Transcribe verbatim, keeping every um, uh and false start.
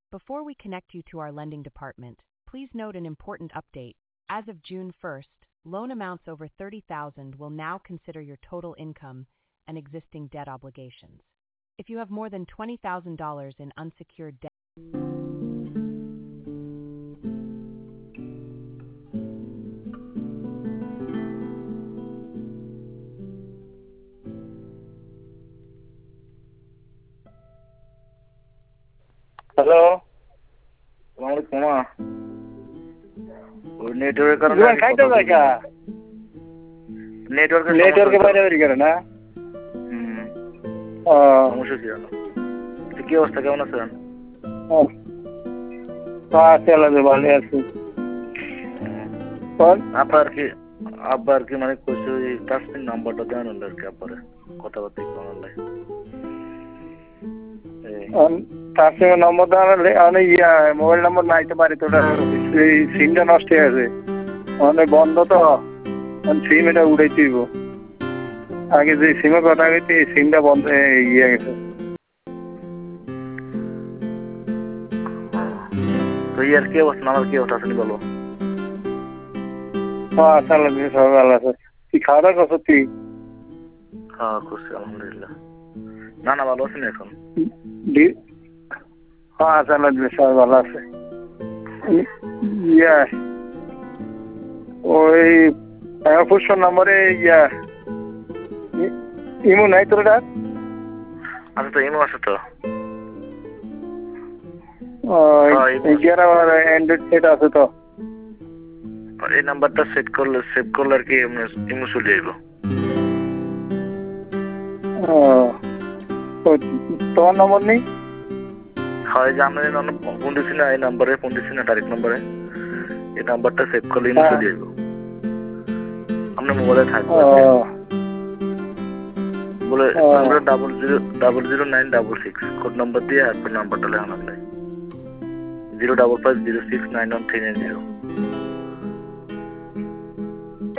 Before we connect you to our lending department, please note an important update. As of June first, loan amounts over thirty thousand dollars will now consider your total income and existing debt obligations. If you have more than twenty thousand dollars in unsecured debt, hello তোমার কোমা ওই নেটওয়ার্কের কারণে জীবন খাইতে জায়গা নেটওয়ার্কের নেটওয়ার্কের বাইরে বেরিয়ে গেল না হুম ও সমস্যা কি জানো কি অবস্থা কেমন আছেন আছে আল্লাহ ভালো আছি আপনার কি আব্বার কি মানে কইছে ওই কাশ্মীর নাম্বারটা দেন আর কি আব্বারে কথাবার্তা কেমন লাগে তার নম্বর দেওয়া অনেক ইয়া মোবাইল নম্বর নাইতে পারি তো এই সিমটা নষ্ট হয়ে আছে অনেক বন্ধ তো সিম এটা উড়াই দিব আগে যে সিমের কথা হয়েছে এই সিমটা বন্ধ ইয়ে গেছে তো ইয়ার কি অবস্থা আমার কি অবস্থা শুনি বলো হ্যাঁ আসাল্লাহ সবাই ভালো আছে তুই খাওয়া দাওয়া করছো তুই হ্যাঁ করছি আলহামদুলিল্লাহ না না ভালো আছেন এখন হ্যাঁ আসাল্লাহ সবাই ভালো আছে ইয়া ওই পুষ্প নম্বরে ইয়া ইমো নাই তোর আচ্ছা তো ইমো আছে তো এগারো অ্যান্ড্রয়েড সেট আছে তো এই নাম্বারটা সেট করলে সেভ করলে আর কি ইমো চলে যাইব তোমার নম্বর নেই হয় যে আমরা ফোন দিচ্ছি না এই নাম্বারে ফোন দিচ্ছি না ডাইরেক্ট নাম্বারে এই নাম্বারটা সেভ করলে ইমো চলে যাইব আপনার মোবাইলে থাকবে বলে আমরা double zero double zero nine double six code number দিয়ে আপনার নাম্বারটা লেখানো যায় zero double five zero six nine one three nine zero